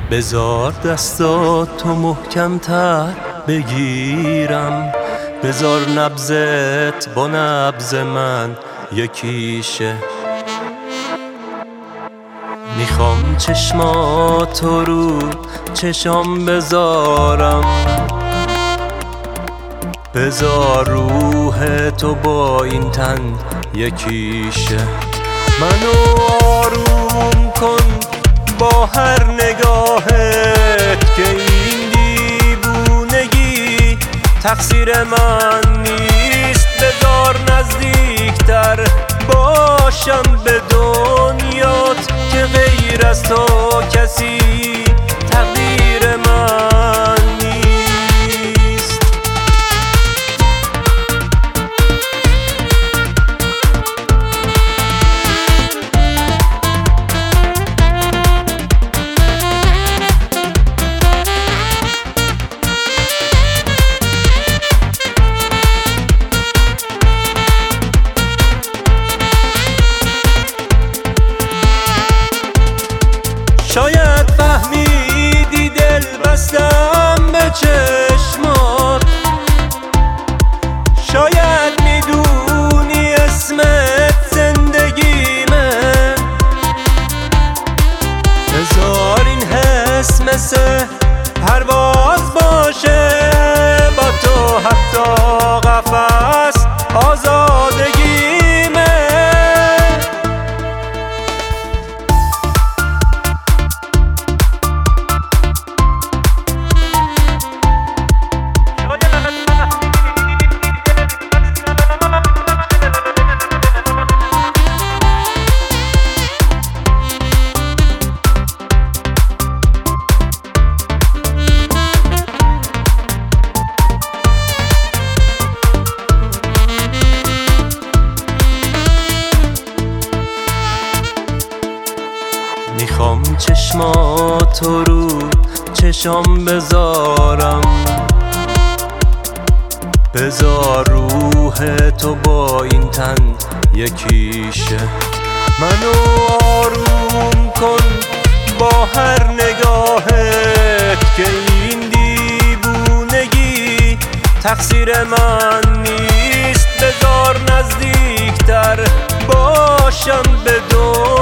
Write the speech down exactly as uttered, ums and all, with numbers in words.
بذار دستاتو محکم‌تر بگیرم، بذار نبضت با نبض من یکیشه. میخوام چشماتو رو چشام بذارم، بذار روح تو با این تن یکیشه. منو آروم کن با هر نگاهت که این دیوونگی تقصیر من نیست. بذار نزدیکتر باشم به دنیات که غیر از تو کسی تقدیر من نیست. شاید فهمیدی دل بستم به چشمات، شاید میدونی اسمت زندگیمه. بذار این حس مثل پرواز باشه، با تو حتی قفس آزادگیمه. میخوام چشماتو رو چشام بذارم، بذار روح تو با این تن یکیشه. منو آروم کن با هر نگاهت که این دیوونگی تقصیر من نیست. بذار نزدیکتر باشم به دو